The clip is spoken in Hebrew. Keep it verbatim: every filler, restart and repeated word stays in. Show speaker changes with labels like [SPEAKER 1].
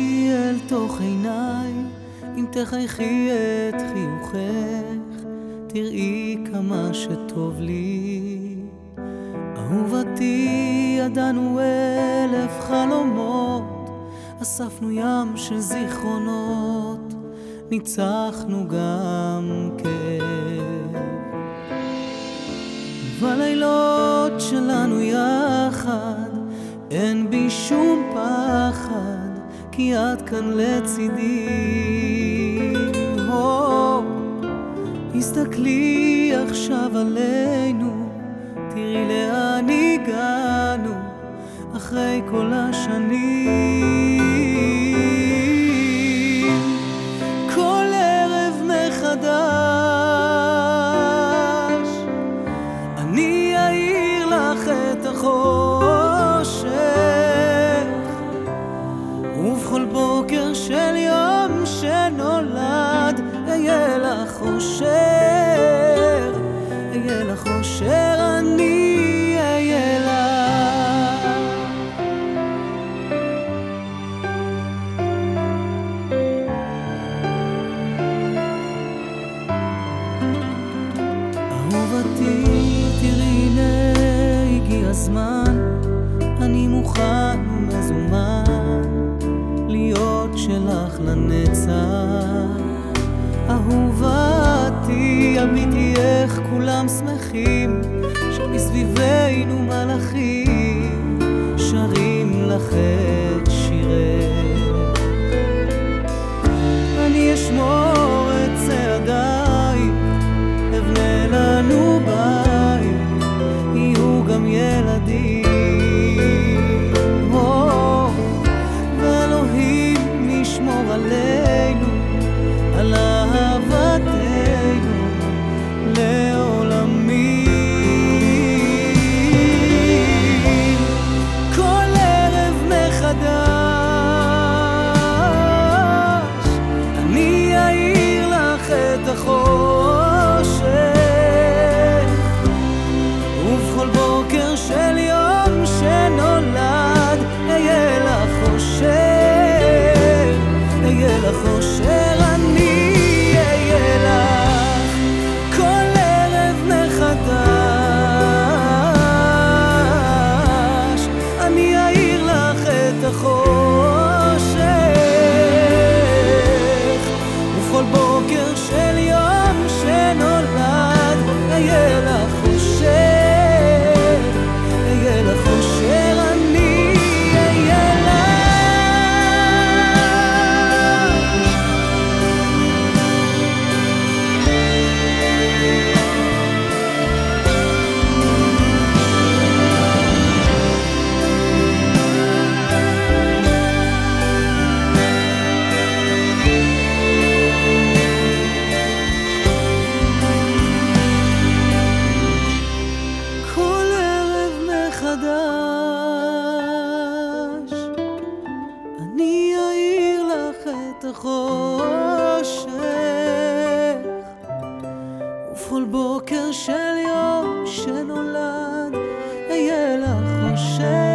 [SPEAKER 1] תסתכלי אל תוך עיניי, אם תחייכי את חיוכך, תראי כמה שטוב לי. אהובתי, ידענו אלף חלומות, אספנו ים של זיכרונות, ניצחנו גם כאב. בלילות שלנו יחד אין בי שום פחד, כי את כאן לצידי. או, הסתכלי עכשיו עלינו, תראי לאן הגענו אחרי כל השנים. כל ערב מחדש אני אעיר לך את החושך, ובכל בוקר של יום שנולד אהיה לך אושר, אהיה לך אושר, אני אהיה לך. אהובתי, תראי הנה הגיע הזמן, אני מוכן ומזומן להיות שלך לנצח. אהובתי, הביטי איך כולם שמחים, שמסביבנו מלאכים שרים לך את שירך. אני אשמור את צעדייך, אבנה לנו בית, יהיו גם ילדים. ואלוהים ישמור עלינו, על אהבתנו לעולמים. כל ערב מחדש אני אעיר לך את החושך, ובכל בוקר של יום שנולד אהיה לך אושר, אהיה לך אושר, אני אהיה לך. כל ערב מחדש אני אעיר לך את החושך, ובכל בוקר של יום שנולד אהיה לך אושר, אהיה לך אושר, אני אהיה לך. אני אעיר לך את החושך, ובכל בוקר של יום שנולד אהיה לך אושר.